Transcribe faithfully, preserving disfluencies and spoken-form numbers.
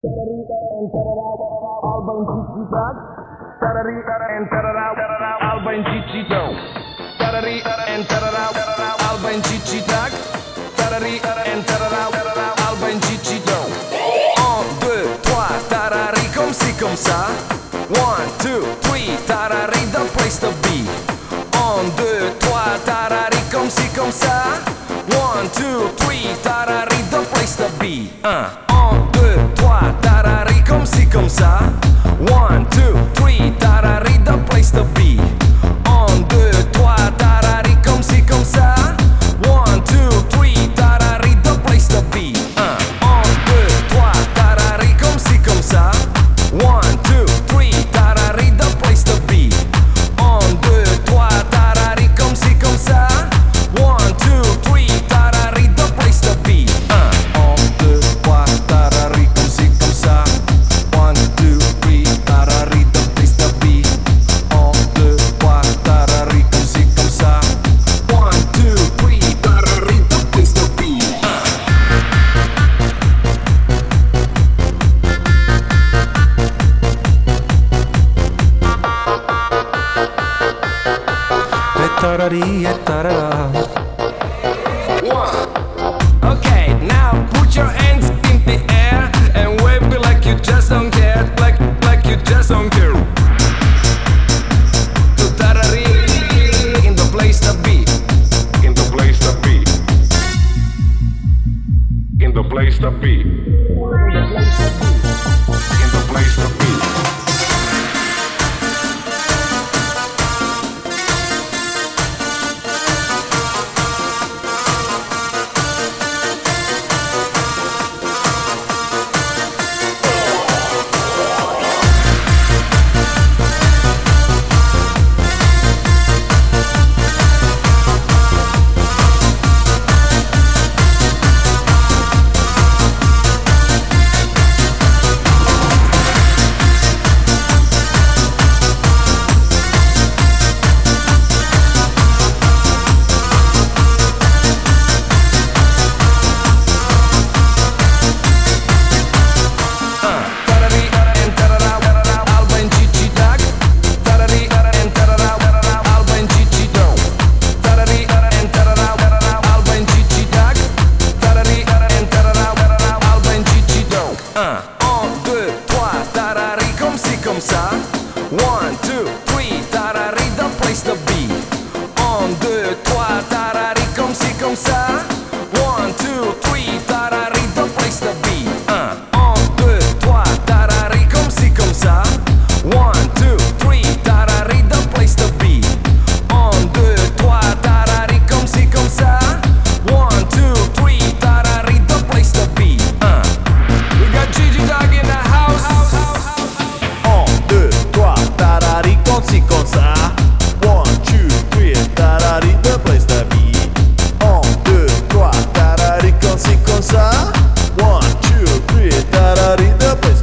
Alba in ciccitak, tarari and tarara, alba in ciccitak, tarari and tarara, alba in ciccitak, tarari and tarara, alba in ciccitak. Un, deux, trois, tarari comme ci comme ça. One, two, three, tarari the place to be. Un, deux, trois, tarari comme ci comme ça. One, two, three, tarari the place to be. Un, un, deux, trois, tarari comme ci comme ça. One, two, three, tarari the place to be. Un, deux, trois, tarari comme ci comme ça. One, two, three, tarari the place to be. Un, un, deux, trois, tarari comme ci comme ça. One, two, three, tarari the place to be. Un, deux, trois, tarari comme ci comme ça. One, two, three, tarari the place to be. Un, un, deux, trois, tarari comme ci comme ça. One, two, three, tarari the place to be. Un, deux, trois, tarari comme ci comme ça. One, two, three, tarari the place to be. Tarari e tarara. One. Okay, now put your hands in the air and wave it like you just don't care, like like you just don't care. To tarari in the place to be, In the place to be. In the place to be. In the place to be. tarari and tarara, alba in ciccitak. Tarari and tarara, alba in ciccitak. Tarari and tarara, alba in ciccitak. Tarari and tarara, alba in ciccitak. Un, un, deux, trois, tarari comme ci comme ça. One, two, three, tarari the place to be. Un, deux, trois, tarari comme ci comme ça. One, two, three, tarari the place to be. Un, un, deux, trois, tarari comme ci comme ça. One, two, three, tarari the place to be. Un, deux, trois, tarari comme ci comme ça. One, two, three, tarari the place to be. Un. We got Gigi Dog in the house. Un, deux, trois, tarari comme ci comme ça. One, two, three, tarari the place to be. Un, deux, trois, tarari comme ci comme ça. One, two, three, tarari the place